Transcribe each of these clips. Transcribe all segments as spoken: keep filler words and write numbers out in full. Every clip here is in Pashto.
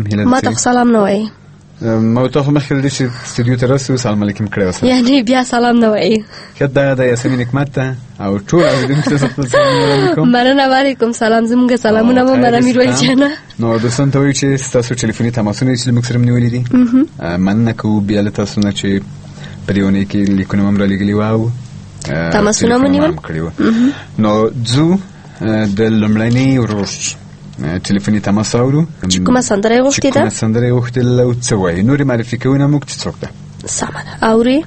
هیله ما ته سلام نه وایي. ما ته خو مخکې د استودیو ته راسو سلام علیکم کړی وسه، یعنی بیا سلام نه وایي. ښه دا د یاسمین حکمت ته او ټول اوریدونکو ته سلام علیکم. مننه، وعلیکم سلام. زموږ سلامونه مو مننه میرویس جانه. نو دوستان ته وایو چې تاسو ټلیفوني تماسونه چې موږ سره نیولې دي مننه کوو بیا له تاسو نه چې په دې ونې کې لیکونه هم رالېږلي وو او تماسونه مو نیول کړي وو. نو ځو د لومړني وروسته ټلیفوني تماس اورو چې کومه سندره یې غوښتې ده، کومه سندره یې غوښتله او څه وایي. نورې معرفي کوونه موږ چې څوک ده. سمه ده، اوري.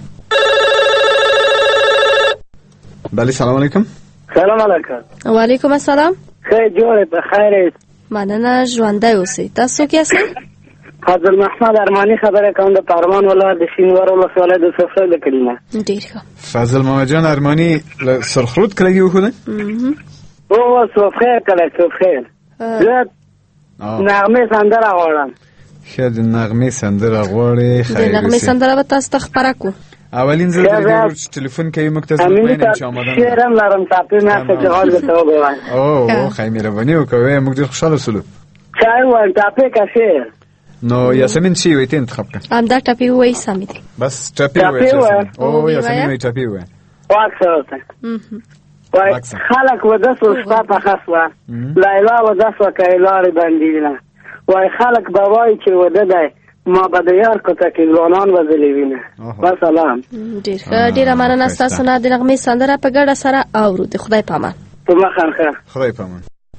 بله سلام علیکم. سلام علیکم. وعلیکم السلام. خیر جوړ په خیر. مننه، ژوندی اوسئ. تاسو څوک یاستئ؟ فضل محمد ارمانی خبره کوم د پارمان ولایت د شینوار ولسوالۍ د سفر د کلمه. ډیر ښه. فضل محمد جان ارمانی له سرخرود کلګي وخوله. او سفر کله سفر. زه نغمه سندره غواړم. ښه د نغمه سندره غواړې. خیر د نغمه سندره به تاسو ته خبره کو. اولین ځل د ټلیفون کې مکتب مېنم چې آماده شعرم لرم تاسو نه څه جواب وته وګورئ. او خیر مهرباني وکوي موږ ډېر خوشاله سولو. چای ول تاسو کې شعر. نو یاسمین سی وایته انتخاب کړ. ام دا ټاپي وای سمې دي. بس ټاپي وای. او یاسمین وای ټاپي وای. واکسه. وای خلک ودسو شپه په خاصه. لایلا ودسو کایلار باندې. وای خلک بوای چې وده دی ما به د یار کوته کې ځوانان وځلې وینه. والسلام. ډیر ښه، ډیره مننه ستاسو نه. د نغمې سندره په ګډه سره اورو. د خدای پامان. په مخه ښه. خدای پامان.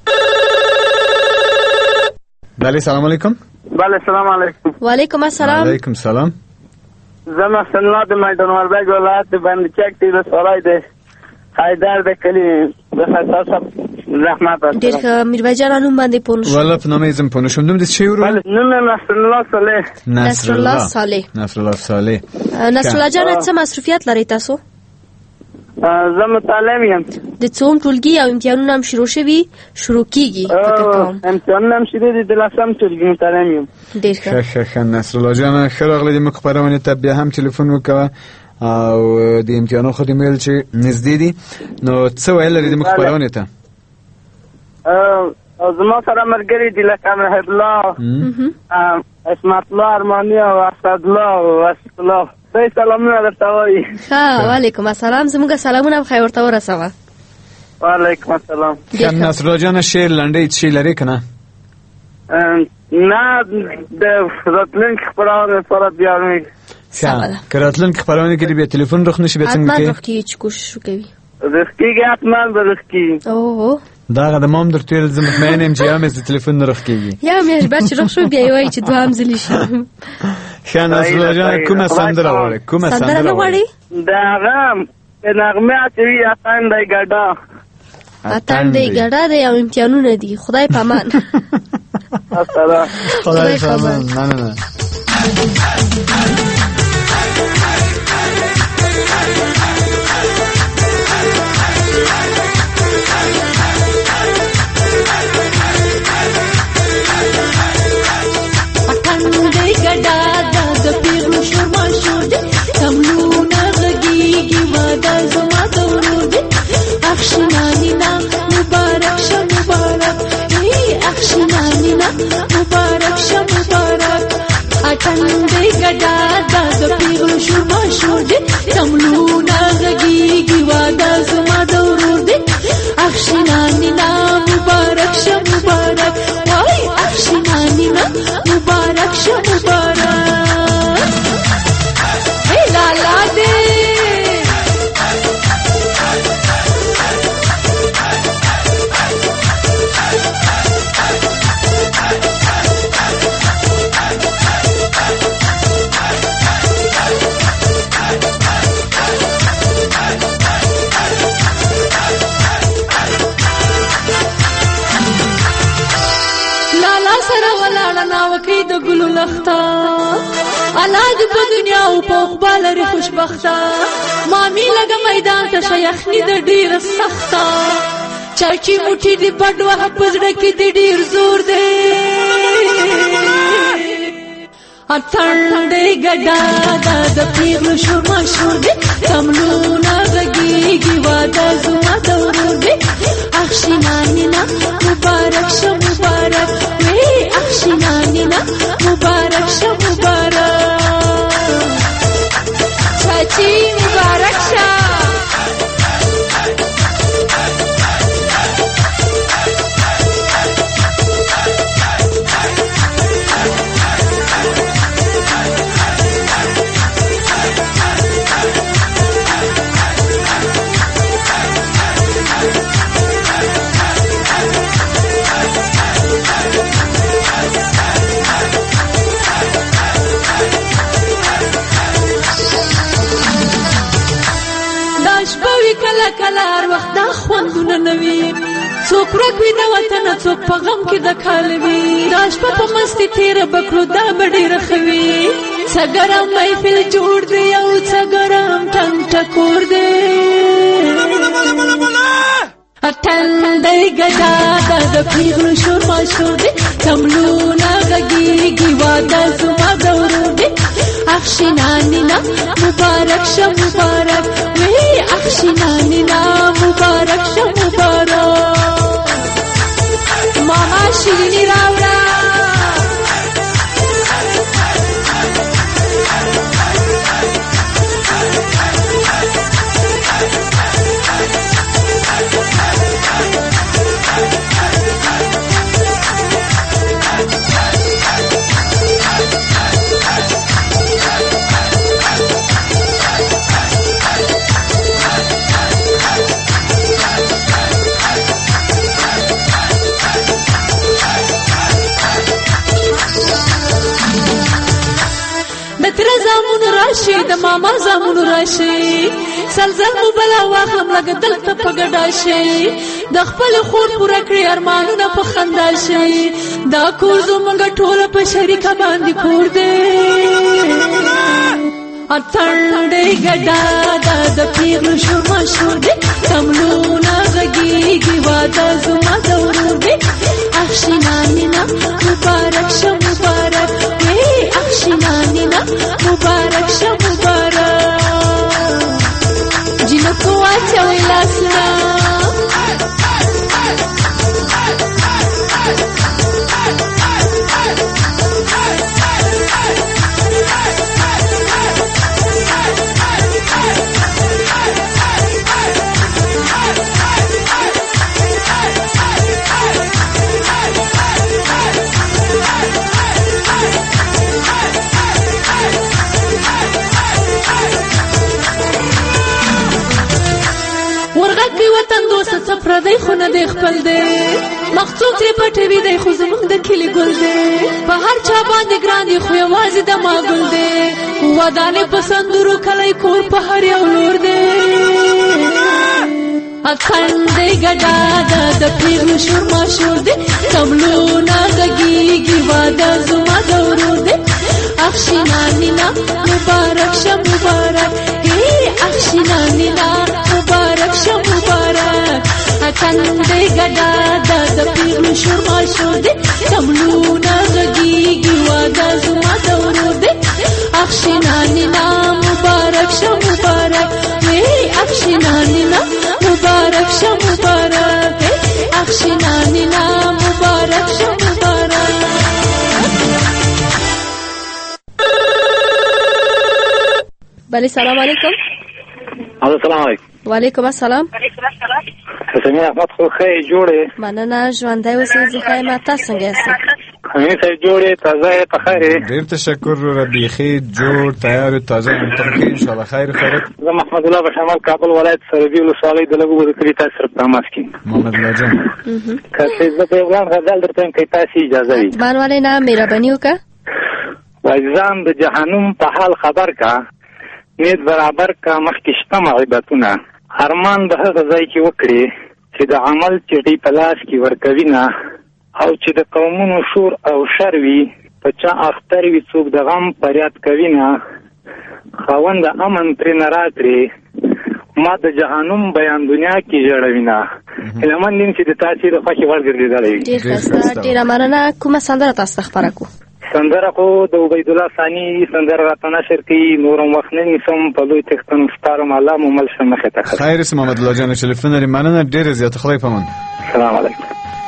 بله سلام علیکم. بله سلام علیکم. وعلیکم السلام. وعلیکم سلام. زما سنلا د میدان وردګ ولایت باندې چک دی سوالای دی حیدر د کلی د خاصه رحمت الله. ډیر ښه، میرویس جان نوم باندې پونه شو. ولا په نامه زم پونه شوم. د څه ورو؟ بله نوم نصر الله صالح. نصر الله صالح. نصر الله صالح. نصر الله جان څه مصروفیت لري تاسو؟ زه مطالعه یم. د څوم ټولګي او امتحانونه هم شروع شوي؟ شروع کیږي فکر کوم. امتحانونه هم شروع دي د لسم ټولګي مطالعه یم. ډیر ښه. ښه ښه نصر الله جان ښه راغلی د مخبرونه ته بیا هم ټلیفون وکړه او د امتحانو خدمت چې نږدې دي. نو څه ویل لري د مخبرونه ته؟ او زما سره ملګری دي لکه محب الله اسمت الله ارمانی او اسد الله او اسد الله. دوی سلامونه درته وایي. ښه وعلیکم السلام. زموږ سلامونه خیر ورته ورسوه. وعلیکم السلام. ښه نصر الله جان شعر لنډی څه لري که نه؟ نه د راتلونکي خپرونه لپاره بیانوي. ښه که راتلونکي خپرونه کې بیا تلیفون رخ نشي بیا څنګه کوي؟ حتما رخ کېږي چې کوشش وکوي. رخ کېږي حتما به رخ کېږي. اوه دغه د مام درته ویل زه مطمئن یم چې یا مې د تلیفون نه رخ کېږي. یا مې بعد چې رخ شو بیا یې وایي چې دوهم ځلې شي. ښه نصر الله جان کومه سندره غواړې؟ کومه سندره غواړې؟ د هغه نغمه چې وي اتن دی ګډا. اتن دی ګډا دی او امتحانونه دي. خدای پامان. السلام. خدای پامان. مننه. مبارک شه مبارک اتن دی ګډا د پیغلو شوما شور دی تملونه غږیږي واده زما د ورور دی اخشنانی نا مبارک شه مبارک وای اخشنانی نا مبارک شه مبارک هی لالا دی اولاد په دنیا او په خپل لري خوشبخته مامي لګه میدان ته شيخني د ډیر سخته چاچی موټي دی بډوه پزړه کې دی ډیر زور دی اتن دی ګډا د پیغلو شور مشهور دی تملونه غږیږي واده زما د ورور دی اخشینانینا مبارک شو مبارک وی اخشینانینا مبارک شو مبارک چاچی مبارک شو کلا کلا هر وخت دا خوندونه نوي څوک ورک وي د وطن څوک په غم کې د کال وي دا شپه په مستي تیره بکړو دا به ډېره ښه وي څه ګرم محفل جوړ دی او څه ګرم ټنګ ټکور دی اتندی ګډا دا د پیغلو شور ماشور دی تملونه غږیږي واده زما د ورور دی اخشینانینا مبارک شه مبارک وی اخشینانینا مبارک شه مبارک ماما شیرینی راوړه راشي د ماما زامونو راشي سلزل مو بلا واخلم لګ دلته په ګډا شي د خپل خور پوره کړی ارمانونه په خندا شي دا کور زمونږ ټوله په شریکه باندې کور دی اتندی ګډا دا د پیغلو شور ماشور دی تملونه غږیږي واده زما د ورور دی اخشینانینا مبارک شه مبارک وی اخشینانینا مبارک شه مبارک جنکو واچوي لاسونه پردی خو نه دی خپل دی مخصوص ترې پټوي دی خو زموږ د کلي ګل دی په هر چا باندې ګران دی خو یوازې د ما ګل دی ودانې په سندرو کلی کور په هر یو لور دی اکندی ګډا دا د پیغلو شور ماشور دی تملونه غږیږي واده زما د ورور دی اخشینانینا مبارک شه مبارک ای اخشینانینا مبارک شه مبارک اکندی ګډا دا د پیغلو شور ماشور دی تملونه غږیږي واده زما د ورور دی اخشینانینا مبارک شه مبارک ای اخشینانینا مبارک شه مبارک اخشینانینا مبارک شه مبارک بله سلام علیکم السلام علیکم وعلیکم السلام سمیر احمد خو خی جوړې مننه ژوندی اوسئ زه ښه یم تاسو څنګه یاست خمیر صاحب جوړې تازه یې په خیر یې ډېر تشکر ربیخي جوړ تیار تازه یم ته ښه انشاءالله خیر خیرت زه محمد الله بشامل کابل ولایت سرحدي ولسوالۍ د لږو د کلي تاسو سره په تماس کې محمد الله جان که څه زه په وړاندې غزل درته وایم که تاسې اجازه وي اتبان ولې نه مهرباني وکړه وایي ځان د جهنم په حال خبر کا نیت برابر کا مخکې شته معیبتونه ارمان به هغه ځای کې وکړي چې د عمل چټي په لاس کې ورکوي نه او چې د قومونو شور او شر وي په چا اختر وي څوک د غم فریاد کوي نه خاوند امن ترې نه راکړي ما د جهنم بیان دنیا کې ژړوي نه هیلهمن یم چې د تاسې د خوښې وړ ګرځېدلی وي ډېر ښایسته ډېره مننه کومه سندره تاسو ته خپره کړو سندره خو د عبید الله ثاني سندره راته نشر کړي، نور هم وخت نه نیسم، په لوی تښتن سپارم، الله مو مل شه مخې ته. خیر اسم محمد الله جان ټلیفون لري، مننه ډېره زیاته، خدای پامان. سلام علیکم.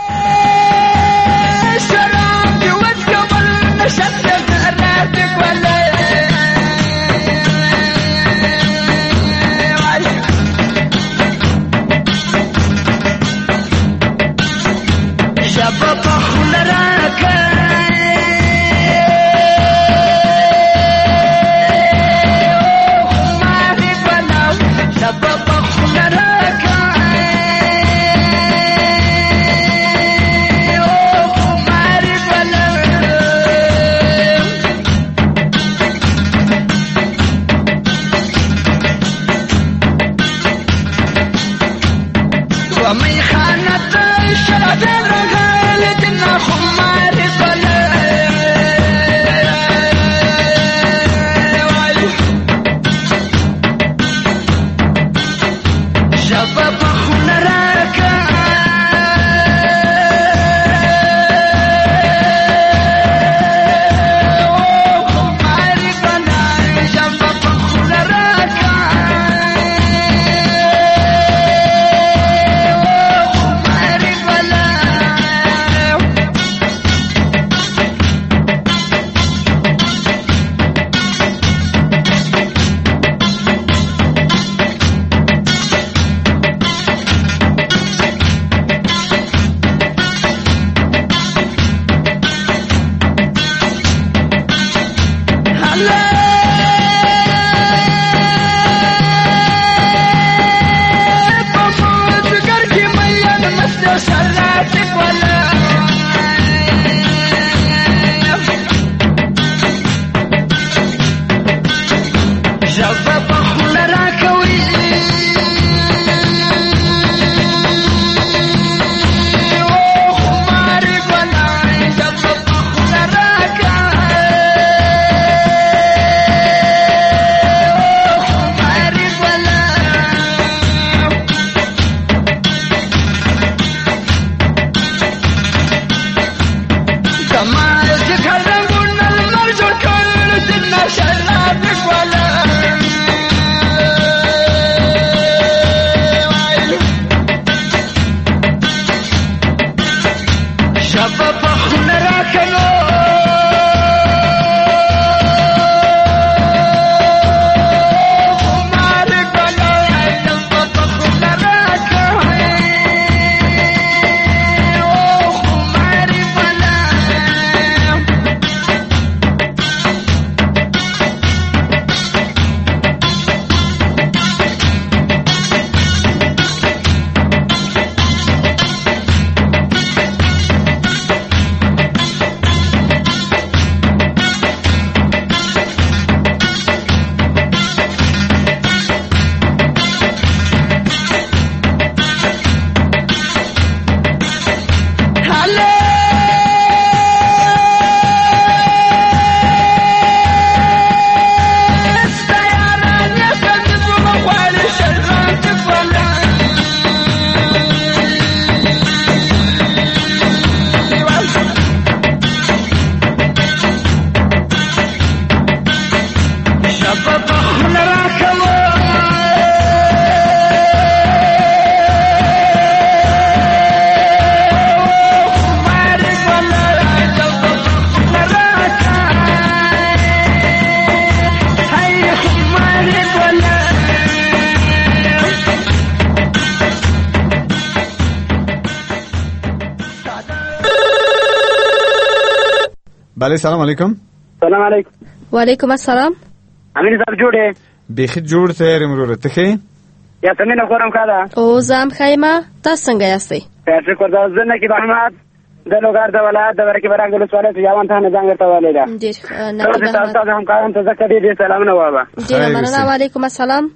بله سلام علیکم. سلام علیکم. و علیکم السلام. امیر صاحب جوړه بیخي جوړ ته رمروره ته خې یا څنګه خورم کاله او زم خیمه تاسو څنګه یاستئ؟ شکر دا زنه کې احمد د لوګار د ولایت د ورکی برنګ له سوالات یوان ته نه ځانګړته ولیدا ډیر نه تاسو هم کارم ته ځکه دې سلام نه وابا ډیر مننه. و علیکم السلام.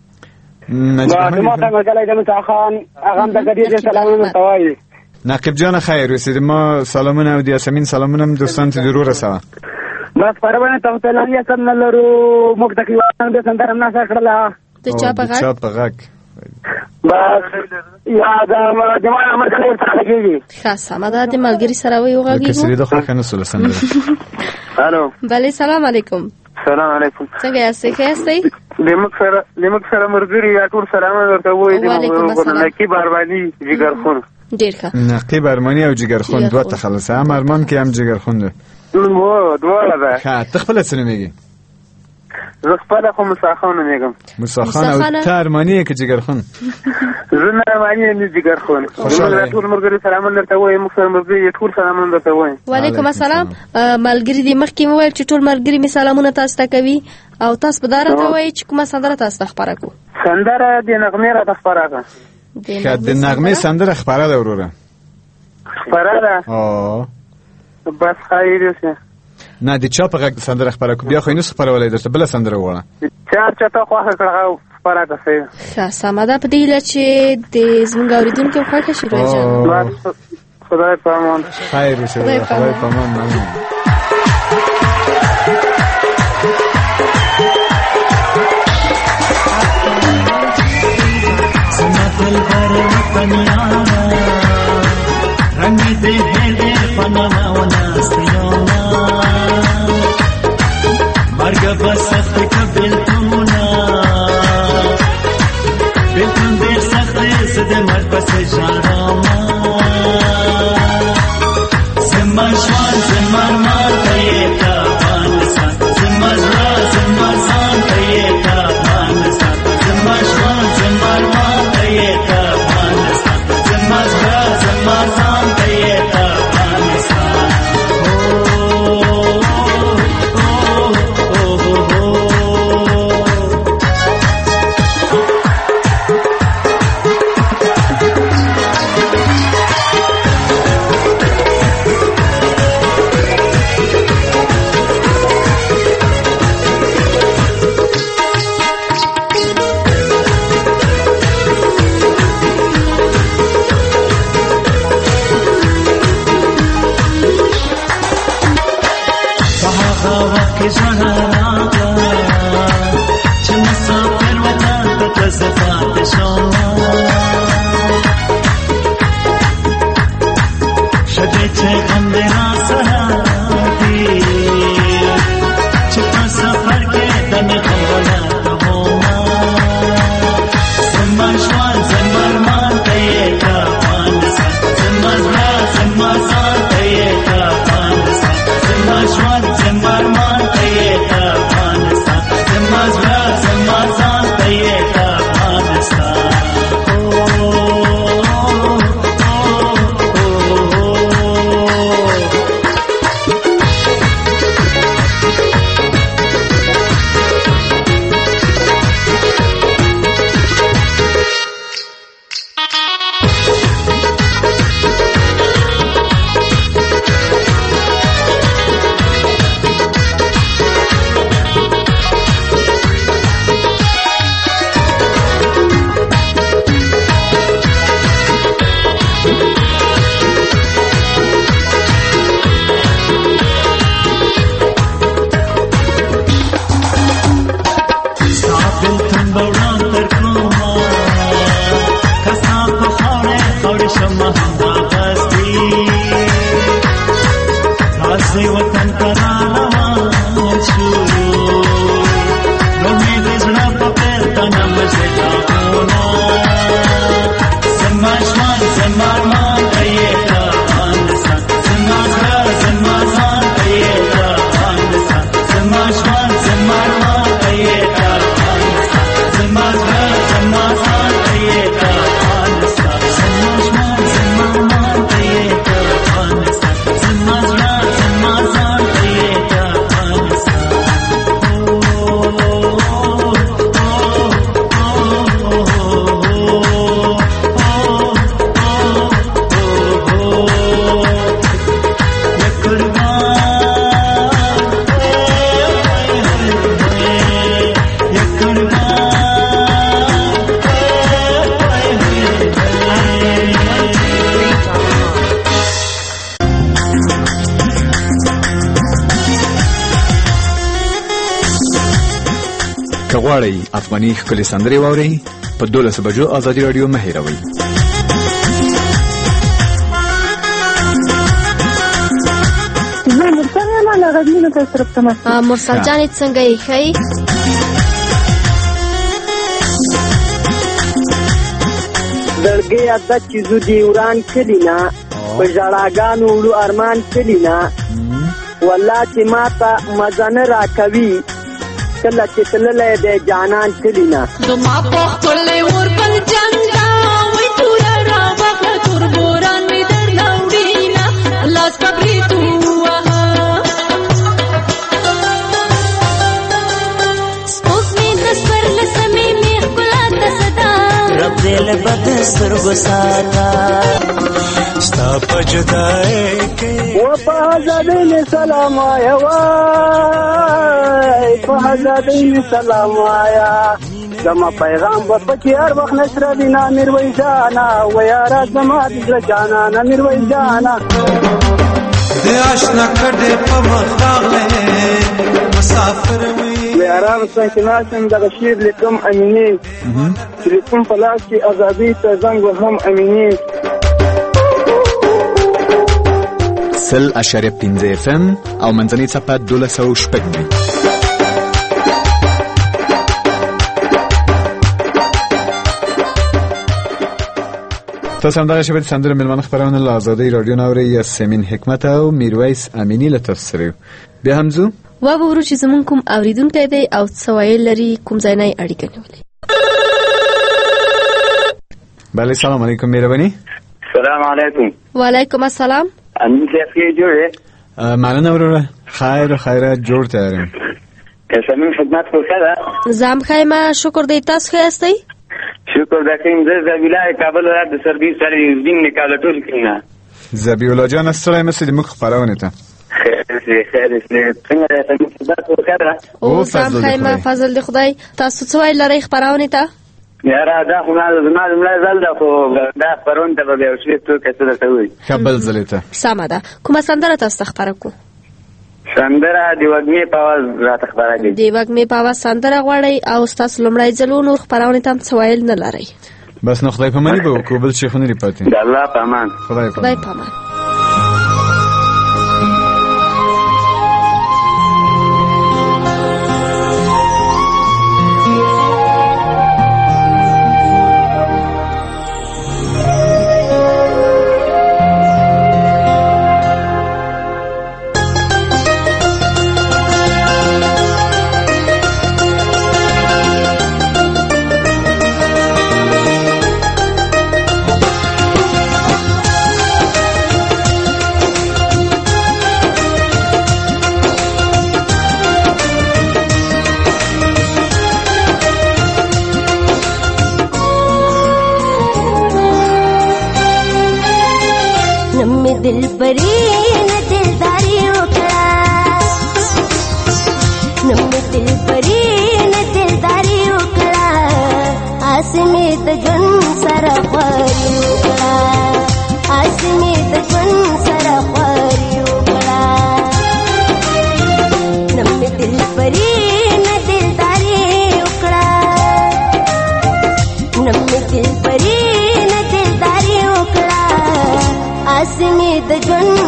نجیب ما ته مګلای د متاخان هغه هم د دې سلام نه توای نقیب جان خیر رسید ما سلامونه او د یاسمین سلامونه هم دوستان ته ضرور رسوه. بس پرونه ته ته لري سم نلرو موږ تکلیف نه د سندرم نه سره کړلا ته چا په غږ چا په غږ بس یا د جمال احمد خلیل څخه کېږي. ښه سمه ده، د ملګري سره وغږېږو. کسري د خوښه نه سوله سندره. الو بله سلام علیکم. سلام علیکم. څنګه یاستئ؟ ښه یاستئ؟ لمک سره لمک سره مرګري یا ټول سلامونه درته وایي. د نقیب ارماني جګرخون. ډېر ښه. نقیب ارماني او جګرخون دوه تخلص، هم ارمان کې هم جګرخون ده. مو دواړه ده. ښه ته خپله څه نومېږي؟ زه خپله خو موساخان نومېږم. موساخان. او ته ارماني یې که جګرخون؟ زه نه ارماني یم نه جګرخون. زموږ ټول ملګري سلامونه درته وایي، موږ سره ملګري ټول سلامونه درته وایي. وعلیکم السلام. ملګري دې مخکې مې وویل چې ټول ملګري مې سلامونه تاسو ته کوي او تاسو به دا راته وایئ چې کومه سندره تاسو ته خپره کړو. سندره د نغمې راته خپره کړه. ښه د نغمې سندره خپره ده وروره؟ خپره ده. بس خیر اوسه. نه د چا په غږ سندره خپره کړو بیا خو یې نسو خپرولی، درته بله سندره وغواړه. چا چاته خوښه کړه هغه خپره کړه. ښه سمه ده، په دې هیله چې د زموږ اورېدونکي هم خوښه شي. روی جان خدای په امان. خیر اوسه. خدای په امان. ممنون. رنگ دے دے پنانا وناستیونا مرگ بسخت کبل تونا بلتن دیر سخت زد مرگ بس جاراما زمار شوان زمار مار تیتا بانسان زمار را زمار زان تیتا بانسان زمار شوان زمار مار تیتا بانسان زمار را زمار زان تیتا بانسان. که غواړئ افغاني ښکلې سندرې واورئ په دولس بجو ازادي رادیو مه هېروئ. مرسل جانې څنګه یې ښایي؟ زړګي عادت چې زو دی وران کلی نه په ژړاګانو وړو ارمان کلی نه والله چې ماته مزه نه راکوي کله چې تللی دی جانان کلی نه زما په خپلې اور بل جنګه وایي توره راوغله تور بوران مې درله وړینه لاس په برېت ووهه سپوږمۍ د سپرله سمې مې ښکلا ته صدا رب دې له بده سترګو ساته ستا په جدایۍ کې و په ازادۍ مې سلام وایه وای په ازادۍ مې سلام وایه زما پیغام به پکې هر وخت نصرالدینه میرویس جانه و یاره زما د زړه جانانه میرویس جانه د اشنا کډې په مخ راغلې مسافر وي یاران څنګه چې ناسم دغه شعر لیکم امینې چې لیکم په لاس کې ازادۍ ته زنګ وهم امینې سل اشاریه پنځه اف ام او منځنۍ څپه دولس سوه شپږ دی. تاسو هم دغه شپه د سندرو مېلمانه خپرونه له ازادۍ راډیو نه اورئ. یاسمین حکمت او میرویس امینی له تاسو سره یو. بیا هم ځو وګورو چې زموږ کوم اوریدونکی دی او څه ویل لري، کوم ځای نه یې اړیکه نیولې. بله سلام علیکم مهرباني. سلام علیکم. وعلیکم السلام. امین صاحب کې جوړه مننه وروره. خیر خیرات جوړ تیارم. یاسمین خدمت خو سره زم خیمه شکر دی. تاسو ښه یاستئ؟ شکر دا کوم زه د ولایت کابل ولایت د سرویس سره دین نکاله ټول کړم. زبی الله جان ستړی مې سید مخ خبرونه ته. خیر خیر څنګه یاسمین خدمت خو سره او زم خیمه فضل دی خدای. تاسو څه ویل لرئ خبرونه ته؟ یاره دا خو نه زما زما زل ده خو دا پرون ته به یو شی تو کته ته وي خپل زلیته سمه ده. کومه سندره تاسو خبره کو؟ سندره دی وګمې په आवाज راته خبره دي. دی وګمې په आवाज سندره غواړي او تاسو لمړی ځلو نور خبرونه تم څه ویل نه لرئ. بس نو خدای په مانی به کو بل شي خو نه لري پاتې. د الله په امان. خدای په امان. दिल परी न दिलदारी उकड़ा नम दिल परी न दिलदारी उकड़ा आसमीत जुन सरफरी उकड़ा आसमीत जुन सरफरी उकड़ा नम दिल परी न दिलदारी उकड़ा नम दिल परी न दिलदारी उकड़ा आसमीत जुन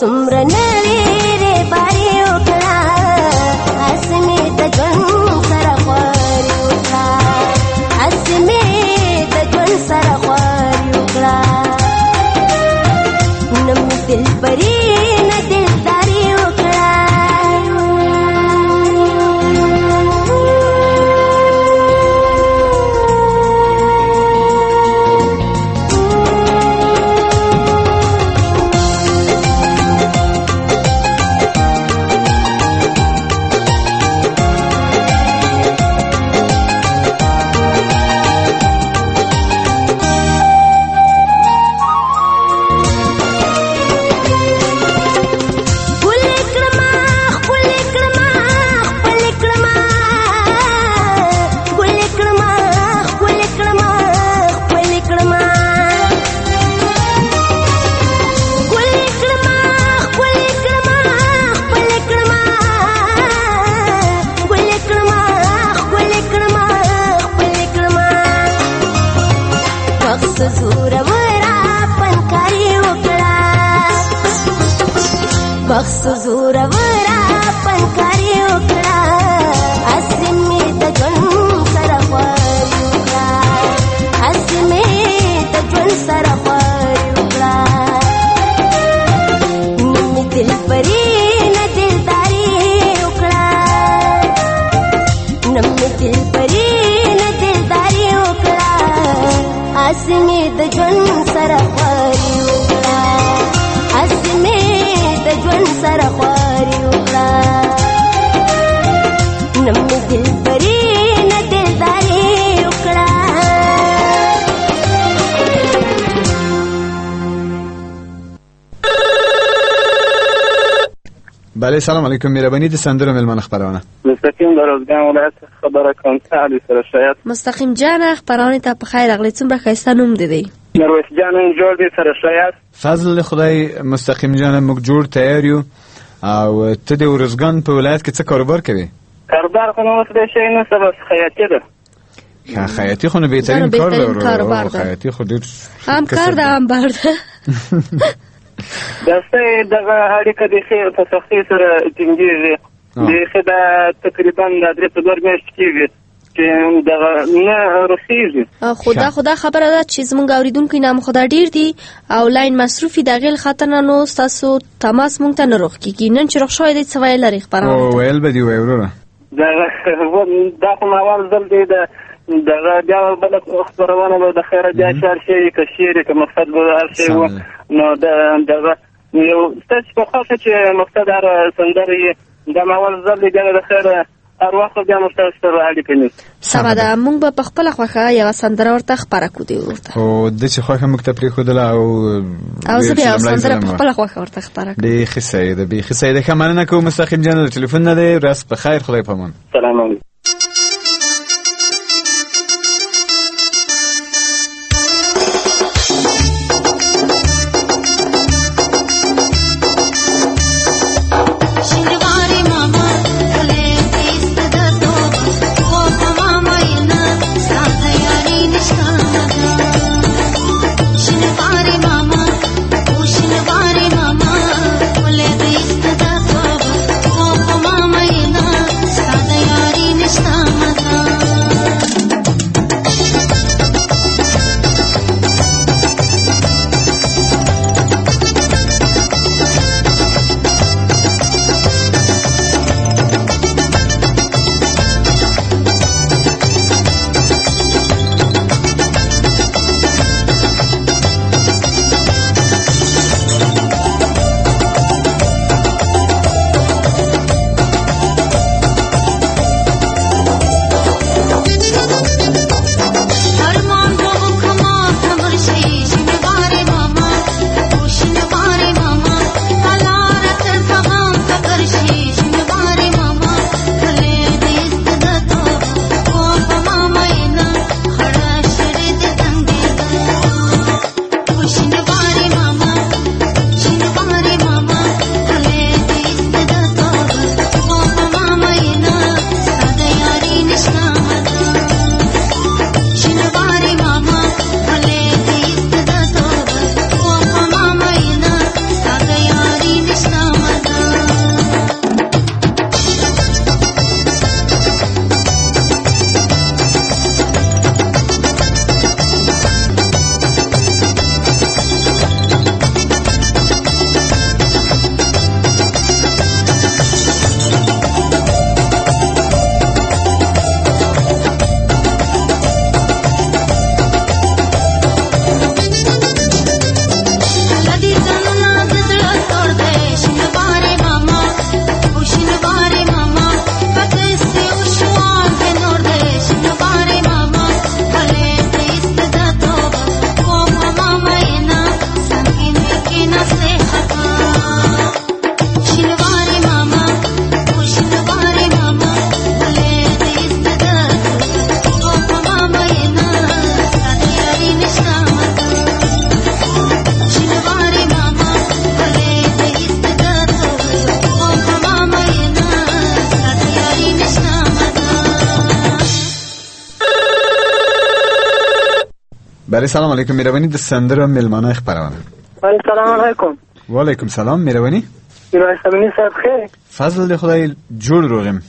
سمره نړۍ باري وکړه اسمه د ژوند سره خواري وکړه اسمه د ژوند سره خواري وکړه نم دل پرې نه دلداري وکړه بخص زور ورا پنکاری وکړه اسمه د ژوند سره خواري وکړه اسمه د ژوند سره خواري وکړه نم دل پرې نه دلداري وکړه نم دل پرې نه دلداري وکړه اسمه د ژوند سره خواري وکړه اسمه د ژوند سره خواري وکړه نم دل پرې نه دلداري وکړه بله سلام علیکم مهرباني د سندرو ملمنه خبرونه مستقیم در روزګان ولایت خبره کوم سعد سره شایعات مستقیم جان خبرونه ته په خیر اغلی څومره ښایسته نوم دی نرویس جان جوړ دي سره شایعات فضل خدای مستقیم جان موږ جوړ تیار یو او ته د ورزګان په ولایت کې څه کاروبار کوي کاروبار خو نو څه شي نه سبا خیاطي ده که خیاطي خو نه بهترین کار ده خیاطي خو ډیر هم کار ده هم بار ده داسته دغه اړیکه د خیر په سختۍ سره ټینګېږي د خدا تقریبا د درې په دوه میاشتې کېږي چې دغه نه رسېږي خدا خدا خبره ده چې زمونږ اورېدونکي نام خدا ډېر دي او لاین مصروفي د هغې له خاطر نه نو ستاسو تماس مونږ ته نه روغ کېږي نن چې روغ شوی دی څه ویل لري خپرونه ته ویل به دي وایي وروره دا خو اول ځل دی د دغه بیا بله خپرونه به د خیره بیا چې هر شی که شعر که مقصد به هر شی و نو دغه یو ستاسو په خوښه چې مقصد هر سندره یې دا اول ځل دی بیا د خیره هر وخت بیا موږ ستاسو سره اړیکه نیسو سمه ده موږ به په خپله خوښه یوه سندره ورته خپره کړو دې ورور ته خو ده چې خوښه موږ ته پرېښودله او او زه بیا یوه سندره په خپله خوښه ورته خپره کړم بیخي صحیح ده بیخي صحیح ده ښه مننه کوو مستقیم جان د ټلیفون نه دی ورځ په خیر خدای پامان سلام علیکم Mama, بله سلام علیکم. مهربانی د سندره ملمانه خبرونه. بله سلام علیکم. و علیکم سلام. مهربانی. ایران سمینی صاحب خیر. فضل دی خدای جوړ روغم.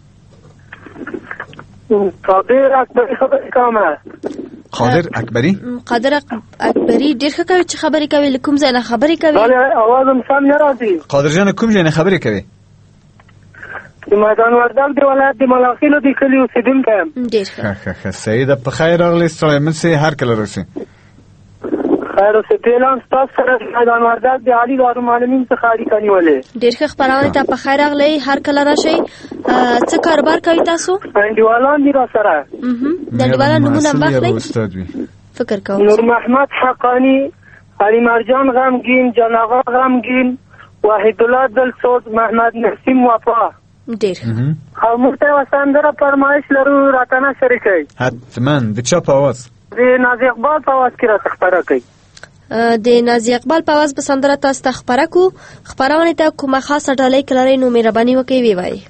قادر اکبری خبرې کومه. قادر اکبری قادر اکبری ډیر ښه کوي چې خبرې کوي. لکه کوم ځای نه خبرې کوي؟ بله اواز هم سم نه راځي. قادر جان کوم ځای نه خبرې کوي؟ د میدان وردګ د ولایت د ملاخینو د کلي اوسېدونکی یم. ډېر ښه ښه ښه صحیح ده. په خیر راغلی ستړی مه سې، هر کله راسې. خیر اوسې. اعلان ستاسو سره د میدان وردګ د عالي دارالمعلمین څخه اړیکه نیولې. ډېر ښه خپرونې ته په خیر راغلی، هر کله راشئ. څه کاروبار کوي تاسو؟ انډیوالان دي را سره. د انډیوالان نومونه هم اخلئ؟ فکر کوم نور محمد حقانی، علي مرجان غمگین، جان آقا غمگین، وحید الله دلسوز، محمد نسیم وفا. ډېر او موږ ته یوه سندره فرمایش لرو، راته نشرې کوئ؟ حتما. د چا په اواز؟ د نازي اقبال په اواز کې راته خپره کوئ. د نازي اقبال په اواز به سندره تاسو ته خپره کړو. خپرونې ته کومه خاصه ډالۍ که لرئ نو مهرباني وکړئ ویې وایئ.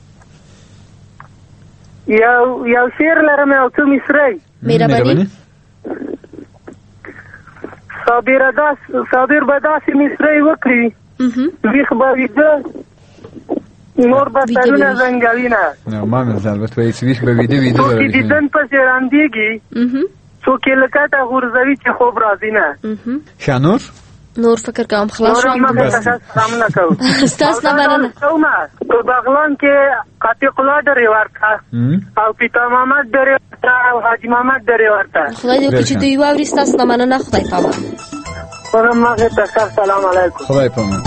یو یو شعر لرم او څو مصرۍ. مهرباني. صابر داس صابر به داسې مصرۍ وکړي، ویښ به ویده نور به سرونه زنګوینه. ما مې البته وایي چې ویښ به ویده ویده به څوک یې دیدن پسې رانځېږي، څوک یې له کټه غورځوي چې خوب راځي نه. ښه نور نور فکر کوم خلاص شو. نور هم سامنا کوو. ستاسو نه مننه. په بغلان کې قطیق الله ډرې ورته او پیتا محمد ډرې ورته او حاجي محمد ډرې ورته. خدای دې وکړي چې دوی واوري. ستاسو نه مننه. خدای پامان. خدای مغې ته سلام علیکم. خدای پامان.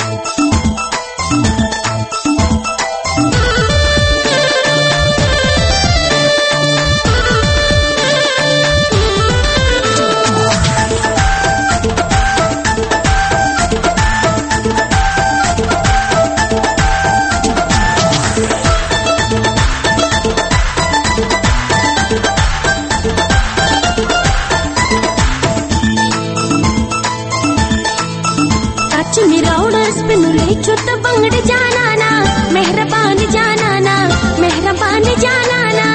छुट बंगड़ जाना ना, मेहरबान जाना ना, मेहरबान जाना ना,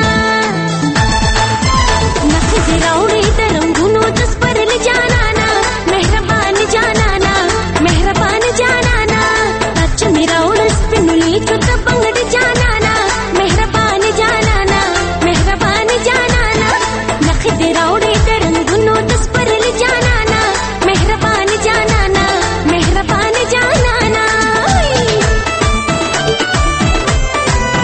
नख गिराउड़ी तरंगुनो तस पर ले जाना ना, मेहरबान जाना ना, मेहरबान जाना ना, टच मेरा उड़स पिनुली छुट बंगड़ जाना ना, मेहरबान जाना ना, मेहरबान जाना ना, नख गिराउड़ी तरंगुनो तस पर ले जाना ना, मेहरबान जाना ना, मेहरबान जाना ना.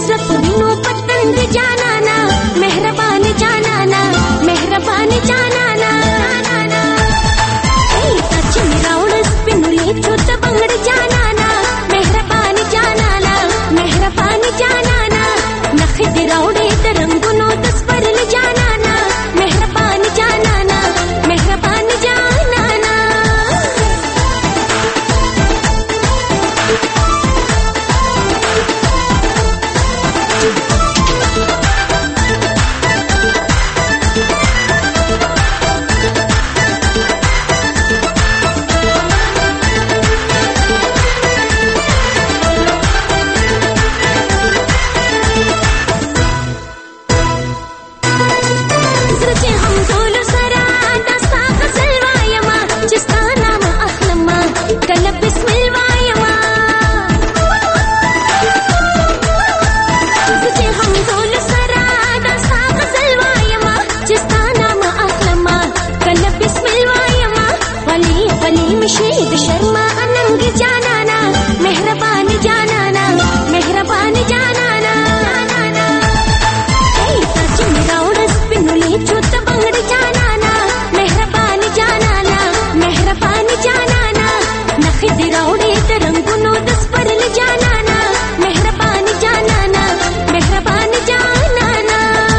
زړه په وینو پتند جانانا مهربان جانانا مهربان جانانا ای سچ میرا وړ سپینولې چوت بنگړ جانانا مهربان جانانا مهربان جانانا نخ دې راوړې ترنګونو د سپرل جانانا مهربان جانانا مهربان جانانا مشید شرما اننگ جانانا مهربان جانانا مهربان جانانا ای سچ میرا وړ سپینولې چوت بنگړ جانانا مهربان جانانا مهربان جانانا نخ دې راوړې ترنګونو د سپرل جانانا مهربان جانانا مهربان جانانا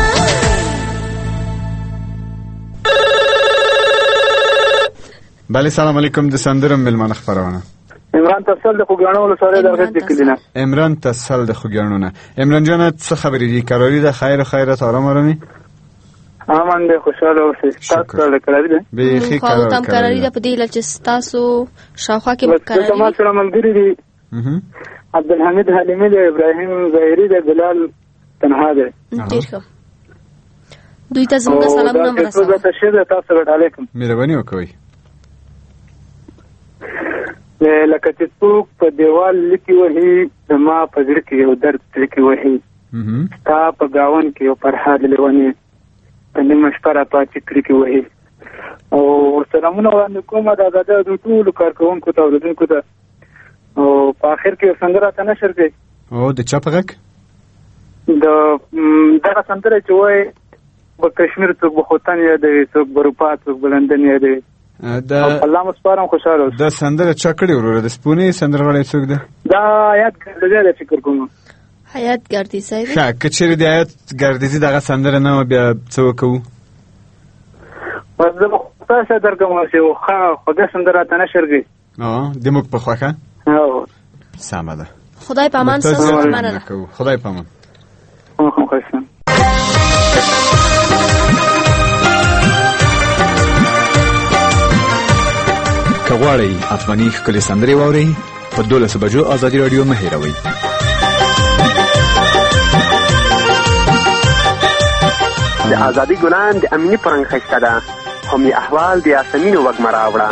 بله سلام علیکم د سندرم ملمانه خبرونه عمران تسل د خوګانو لسره درغه د کلینا عمران تسل د خوګانونه عمران جان څه خبرې دي قراری د خیر خیرت آرام آرامي امان دې خوشاله اوسې تاسو سره قراری ده به خې قراری تم قراری ده په دې لچ تاسو شاوخه کې قراری ده ما سره ملګری دي عبدالحمید حلیمی ده ابراهیم ظاهری ده بلال تنها ده ډیر ښه دوی ته زموږ سلامونه ورسوي تاسو ته شه تاسو علیکم مهرباني وکوي لکه چې څوک په دیوال لیکي وهي زما په زړه کې یو درد لیکي وهي ستا په ګاون کې یو فرهاد لیونی په نیمه شپه را پاتې کړي وهي او سلامونه وړاندې کوم د ازادۍ د ټولو کارکوونکو ته اورېدونکو ته او په آخر کې یو سندره راته نشر دی او د چا په غږ د دغه سندره چې وایي به کشمیر څوک به خوتن یادوي څوک به اروپا څوک به لندن یادوي دا الله مسپارم خوشاله اوسه دا سندره چا کړې وروره د سپونې سندرغاړی څوک ده دا آیات ګردیزی ده فکر کوم حیات ګردیزی ده ښه که چېرې د حیات ګردیزي دغه سندره نه وه بیا څه وکوو بس زه به تاسو درکوم چې ښه خوږه سندره راته نشر کړي د موږ په خوښه هو سمه ده خدای په امان ستاسو مننه خدای په امان ښه که غواړئ افغاني ښکلې سندرې واورئ په دولسو بجو ازادي راډیو مه هېروئ. د ازادي ګلان د امني پرنګ ښایسته ده خو مې احوال د یاسمینو وږمه راوړه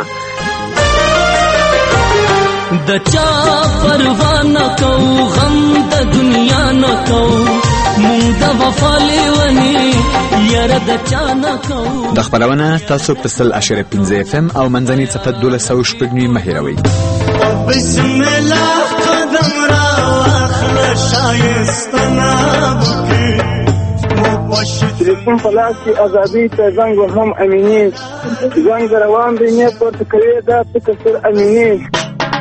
د چا پروا نه کوو غم د دنیا نه کوو مونږ د وفا لیونې یاره د چا نه کوو. دا خپرونه تاسو په سل اشره پنځه اف ام او منځنۍ صفحه دولس سوه شپږ نوي مه هېروئ. بسم الله قدم را واخله شایسته نابکې تلیفون په لاس کې ازادۍ ته زنګ وهم امینې زنګ روان دی نه پورته کوي دا فکر سر امینې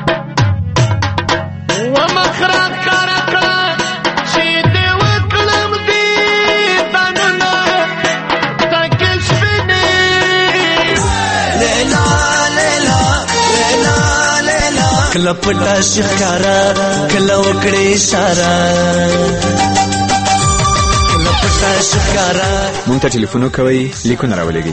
ومخرات کارا کړه چې دې وکړم دې تنونه تکل شپنې لیلا لیلا لیلا لیلا کله پټه شکارا کله وکړې اشاره مونږ ته ټلیفون وکوئ لیکونه راولېږئ.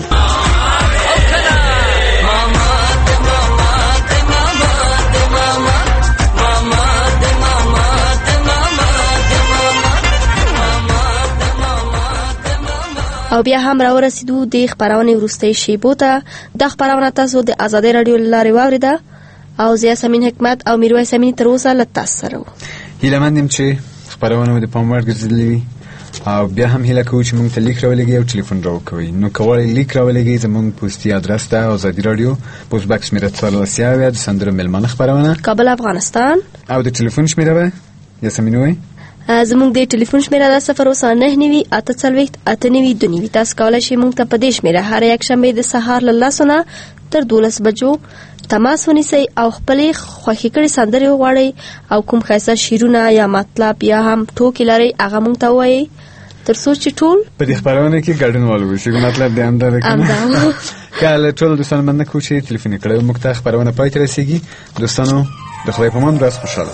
او بیا هم راورسېدو د خپرونې وروستۍ شیبو ته. دا خپرونه تاسو د ازادۍ راډیو له لارې واورېده او زه یاسمین حکمت او میرویس امیني تر اوسه له تاسو سره وو. هیله مند یم چې خپرونه مو د پام وړ ګرځېدلې وي او بیا هم هیله کوو چې مونږ ته لیک راولېږئ او ټلیفون راوکوئ. نو که غواړئ لیک راولېږئ زموږ پوستي ادرس ته ازادي راډیو پوسټ بکس شمېره څوارلس اویا د سندرو مېلمانه خپرونه کابل افغانستان. او د ټلیفون شمېره به یاسمین ووایي زموږ د ټلیفون شمیره ده صفر اوسه نهه نوي اته څلوېښت اته نوي دوه نوي. تاسو کولی شئ موږ ته په دې شمیره هر یکشنبې د سهار له لسو نه تر دولس بجو تماس ونیسئ او خپلې خوښې کړې سندرې وغواړئ او کوم ښایسته شعرونه یا مطلب یا هم ټوکې لرئ هغه موږ ته ووایئ تر څو چې ټول په دې خپرونه کې ګډون ولوشي. مطلب دې همدا ده همدا که ټول دوستان مننه کوو چې تلیفون یې کړی موږ ته خپرونه پای ته رسېږي. دوستانو د خدای په امان ورځ خوشحاله.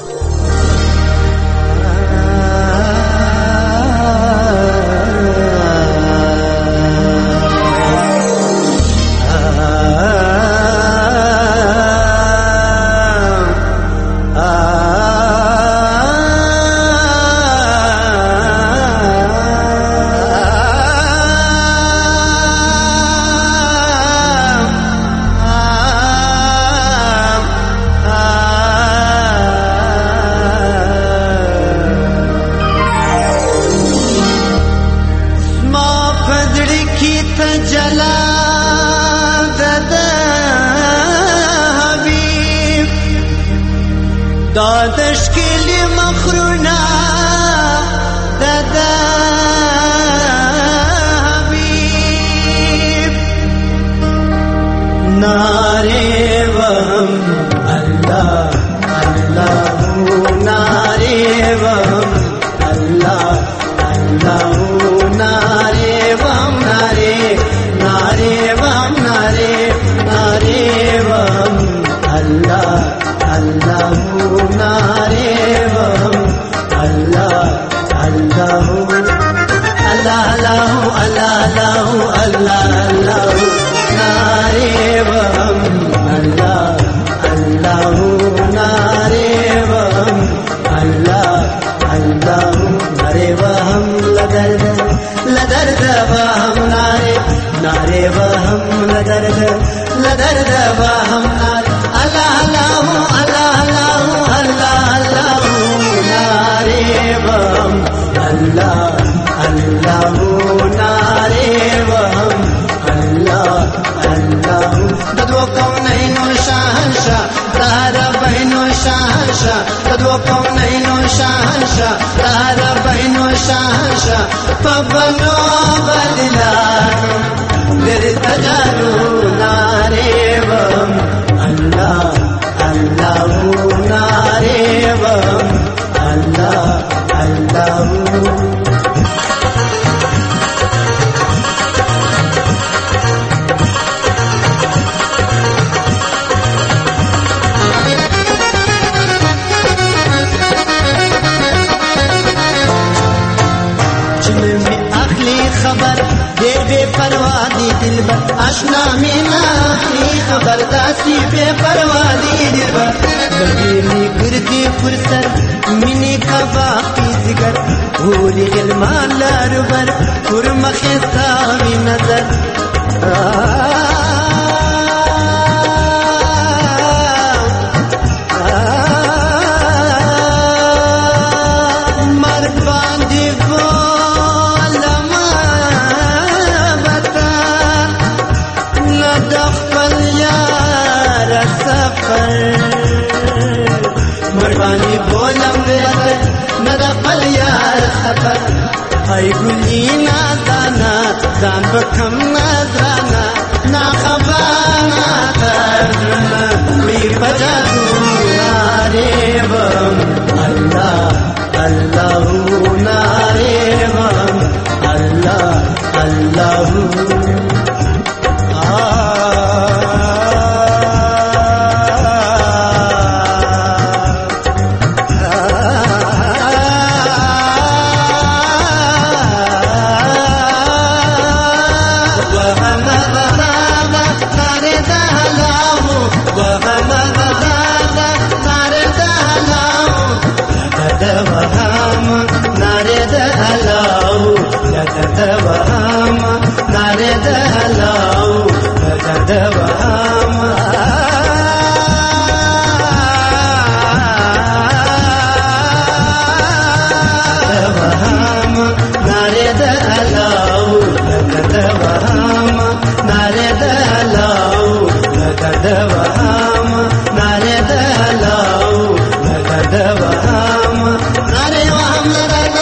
Nare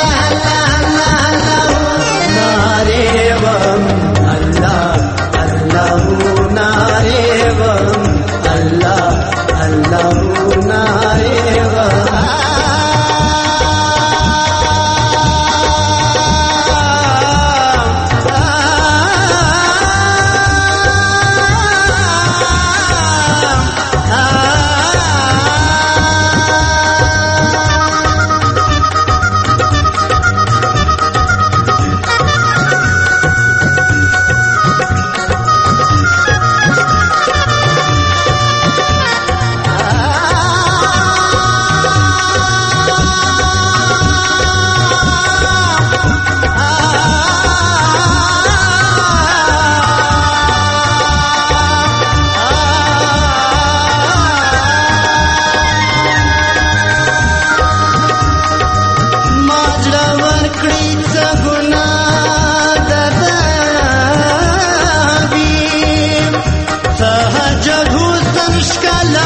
وکړي څه ګناه دداوي تهجد حسن ښکلا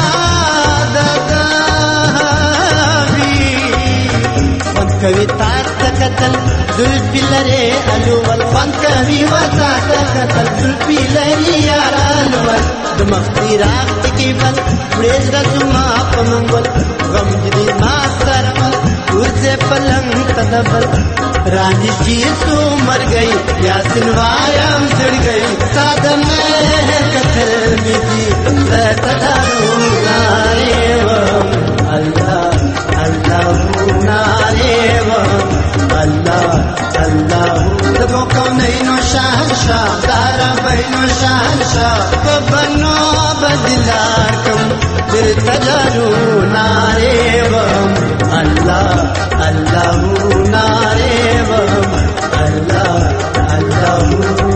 دداوي خوند کوي تا ته کتل زلفې لرې الول خوند کوي وتا ته کتل زلفې لرې یاره الول د مخې راغ ټکي بل وړې زړه زما په منګول غم دې ما سره ورځې پلنګ ته د بل رانږدې سو مر گئی یاسین وایم زړ گئی تا د مې کتل مې دي زه ته دارونه وم الله الله نارې وم الله الله د کومینو شهنشاه دارا بینو شهنشاه په بنو بدلار کوم درته دارونه وم الله الله نارې وم الله الله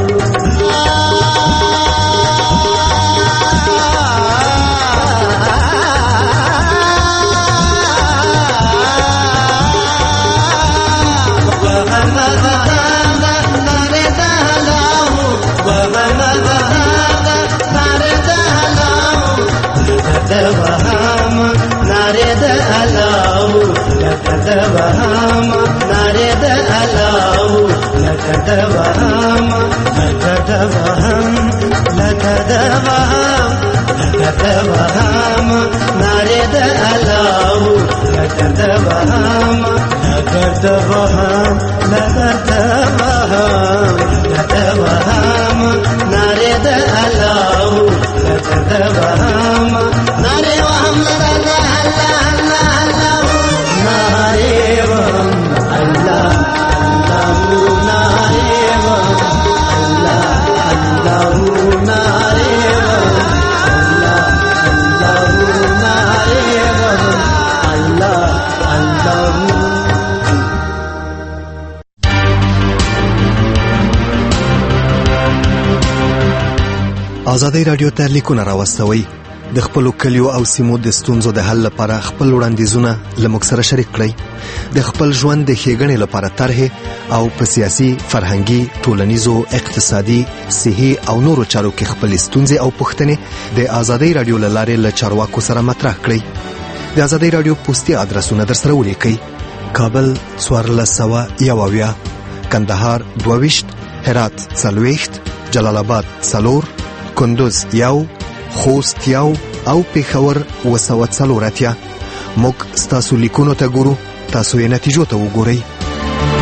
دوام ناره د الاو لکه دوام لکه دوام لکه دوام لکه دوام ناره د الاو لکه دوام لکه دوام لکه دوام لکه دوام ناره د الاو لکه دوام ناره وهم لکه ازادي رادیو ته لیکونه راوستوي د خپل کلیو او سیمو د ستونزو د حل لپاره خپل وړاندیزونه لموږ سره شریک کړئ د خپل ژوند د ښېګڼې لپاره طرحې او په سیاسي فرهنګي ټولنیزو اقتصادي صحي او نورو چارو کې خپل ستونزې او پوښتنې د ازادي رادیو له لارې له چارواکو سره مطرح کړئ د ازادي رادیو پوسټي ادرسونه در سره ولیکئ کابل څوارلس سوه یو اویا کندهار دوه ویشت هرات څلوېښت جلال آباد څلور کندوز یو خوست یو او پېښور اوه سوه څلور اتیا موږ ستاسو لیکونو ته ګورو تاسو یې نتیجو ته وګورئ